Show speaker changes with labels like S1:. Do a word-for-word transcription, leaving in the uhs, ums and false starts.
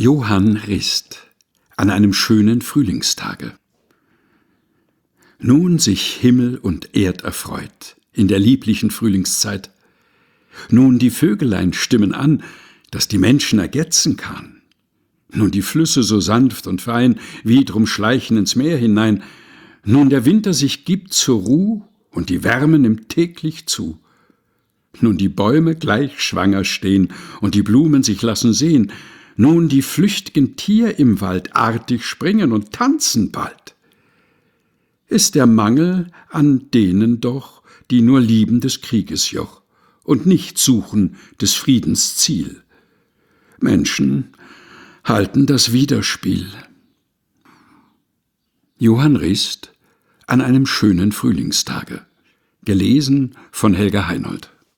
S1: Johann Rist an einem schönen Frühlingstage. Nun sich Himmel und Erd erfreut in der lieblichen Frühlingszeit. Nun die Vögelein stimmen an, dass die Menschen ergetzen kann. Nun die Flüsse so sanft und fein wie drum schleichen ins Meer hinein. Nun der Winter sich gibt zur Ruh und die Wärme nimmt täglich zu. Nun die Bäume gleich schwanger stehen und die Blumen sich lassen sehen. Nun die flücht'gen Tier im Wald artig springen und tanzen bald. Ist der Mangel an denen doch, die nur lieben des Krieges Joch und nicht suchen des Friedens Ziel. Menschen halten das Widerspiel. Johann Rist an einem schönen Frühlingstage. Gelesen von Helga Heinold.